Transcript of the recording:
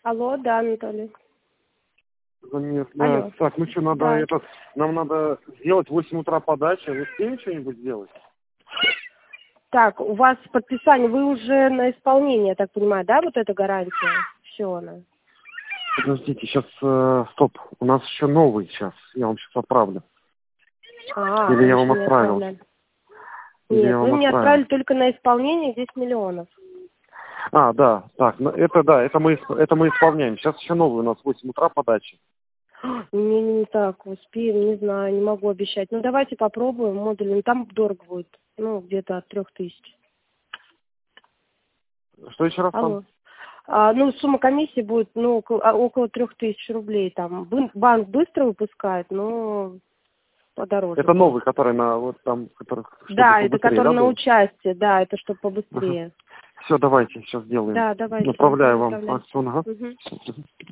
Алло, да, Анатолий. Нет, Алло. так, ну что, надо Да. нам надо сделать в 8 утра подачи. Вы успеем что-нибудь сделать? Так, у вас подписание, вы уже на исполнение, я так понимаю, да, вот эта гарантия? Все она. Подождите, сейчас, стоп, у нас еще новый сейчас, я вам сейчас отправлю. Или Вы я еще вам не отправил? отправляли. Или я Нет, вы вам мне отправил? отправили только на исполнение 10 миллионов. Да, так, это мы исполняем. Сейчас еще новый у нас в 8 утра подачи. Не так, успеем, не знаю, не могу обещать. Ну, давайте попробуем модуль, ну, там дорого будет, ну, где-то от 3000. Что еще раз там? Алло. Ну, сумма комиссии будет, ну, около 3000 рублей. Там банк быстро выпускает, но подороже Это будет. новый, который на вот там, который чтобы Да, это побыстрее, который да, на был? участие, да, это чтобы побыстрее. Все, давайте, сейчас сделаем. Да, давайте, Направляю вам направляйте. акцию. Ага. Мгм.